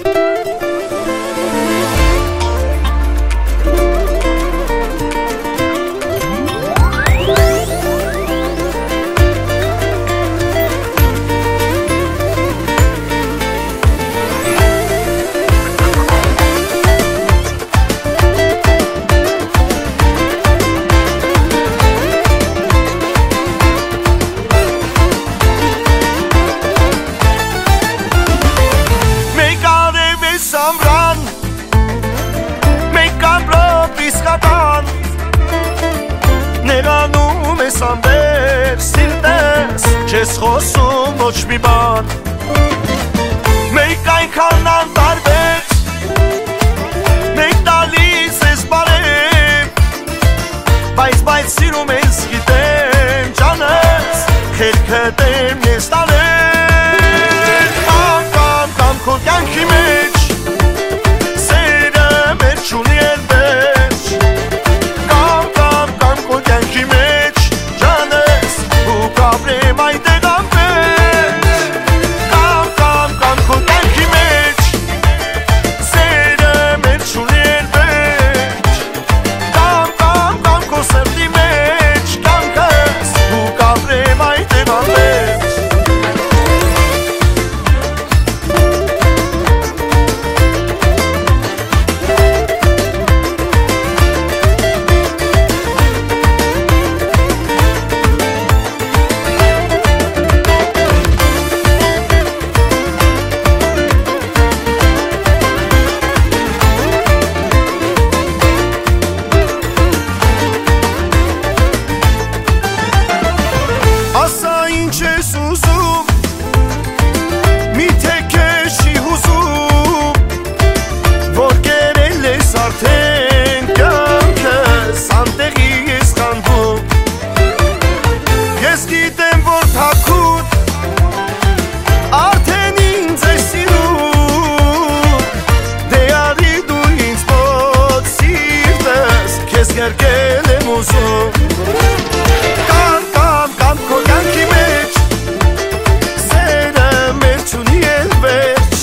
Նեղանում ես անվեր սիրտես Չես խոսում ոչ մի բան Մենք այնքան անտարվեր Մենք տալիս ես բարև Բայց սիրում ես գիտեմ Ջանս խելքդ եմ ես տալեր Կամ քո կյանքի մեջ Սերը մեր չունի էլ վերջ Կամ քո կյանքի մեջ Ջանս ու կապրեմ այնտեղ անվերջ Կամ քո կյանքի մեջ Սերը մեր չունի էլ վերջ Կամ քո սրտի մեջ Կյանքս ու կապրեմ այնտեղ անվերջ Ասա ինչ ես ուզում Միթե քեզ չի հուզում Որ կերել ես արդեն կյանքս Անտեղի ես խանդվում Ես գիտեմ որ թաքուտ Արդեն ինձ ես սիրում Դե արի դու ինձ մոտ սիրտս Քեզ կերկել եմ ուզում Կամ քո կյանքի մեջ Սերը մեր չունի էլ վերջ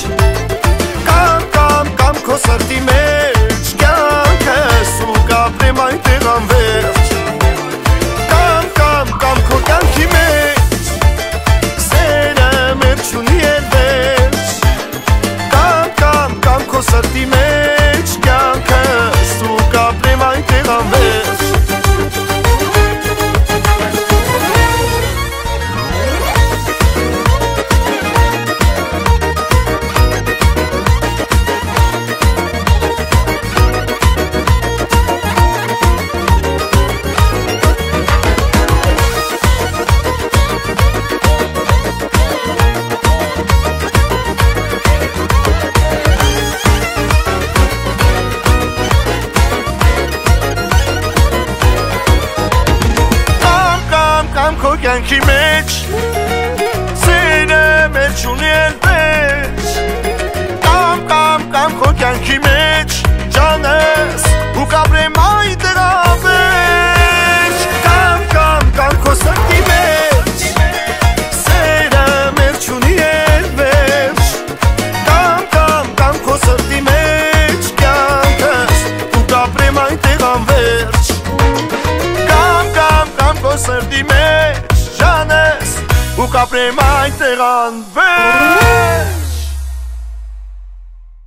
Կամ քո սրտի մեջ Կյանքս ու կապրեմ այնտեղ անվերջ Կամ քո կյանքի մեջ Սերը մեր չունի էլ վերջ Կամ քո սրտի մեջ Կյանքս ու կապրեմ այնտեղ անվերջ Քո կյանքի մեջ Սերը մեր չունի էլ վերջ Կամ քո կյանքի մեջ Ջանս ու կապրեմ այնտեղ անվերջ Կամ քո սրտի մեջ Սերը մեր չունի էլ վերջ Կամ քո սրտի մեջ Կյանքս ու կապրեմ այնտեղ անվերջ Կամ քո սրտի մեջ Ջանս ու կապրեմ այնտեղ անվերջ